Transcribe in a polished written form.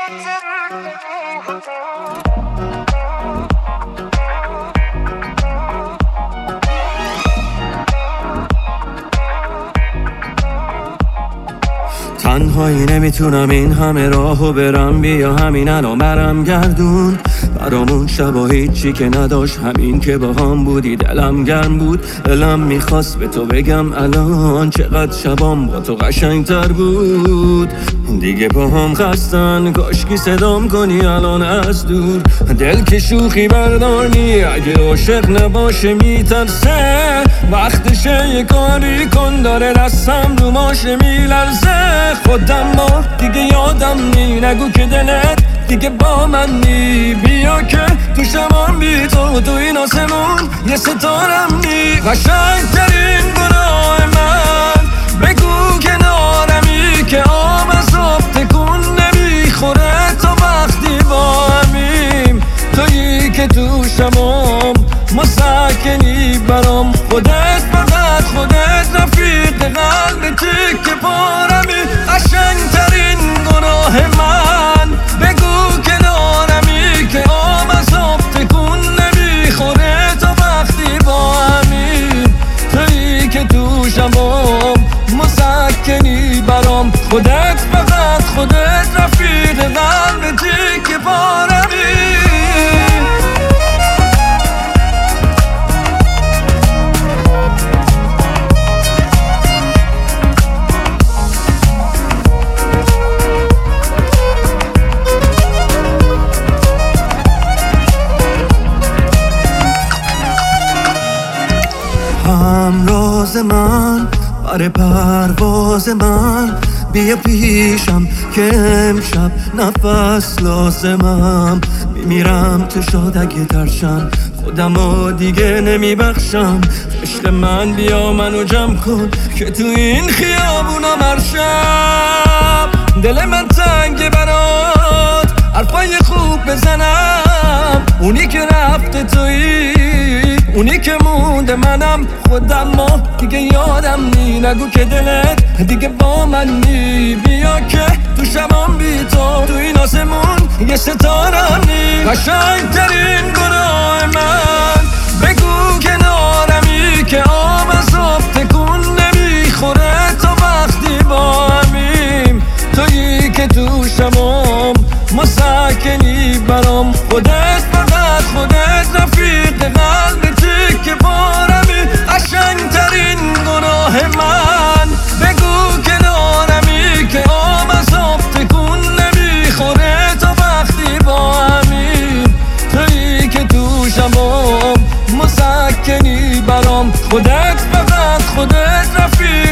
تنهایی نمیتونم این همه راهو برم، بیا همین الان برم گردون برامون شبا هیچی که نداشت، همین که با هم بودی دلم گرم بود. دلم میخواست به تو بگم الان چقدر شبام با تو قشنگتر بود. دیگه با هم خستن کاشکی صدام کنی الان از دور. دل که شوخی بردارنی اگه عاشق نباشه میترسه، وقتشه یه کاری کن داره دستم رو ماشه میلرزه. خودم با دیگه یادم نی، نگو که دلت دیگه با من نی. بیا که تو شمان بی تو این آسمون یه ستارم نی. قشنگترین گناه من بگو کنارمی که آب از آب تکون نمیخوره تا وقتی با همیم. تویی که تو شمام مسکنی برام، خودت فقط خودت رفیق قلب تیک پارمی. قشنگترین گناه من بگو کنارمی که آب از آب تکون نمیخوره تا وقتی با همیم. تویی که تو شمام مسکنی برام، خودت فقط خودت رفیق قلب تیک پارمی. همراز من برای پرواز من، بیا پیشم که امشب نفس لازمم. میمیرم تو شاد اگه ترشم، خودمو دیگه نمیبخشم. عشق من بیا منو جمع کن که تو این خیابونا مرشم. دل من تنگه برات حرفای خوب بزنم، اونی که رفته تویی اونی که مونده منم. خودم ما دیگه یادم نی، نگو که دلت دیگه با من نی. بیا که تو شبام بی تو این آسمون یه ستارم نی. قشنگترین گناه من بگو کنارمی که آب از آب تکون نمیخوره تا وقتی با همیم. تویی که تو شبام مسکنی برام، خودت فقط خودت رفیق قلب تیک پارمی. قشنگترین گناه من بگو کنارمی که آب از آب تکون نمیخوره تا وقتی با همیم. تویی که تو شبام مسکنی برام، خودت فقط خودت رفیق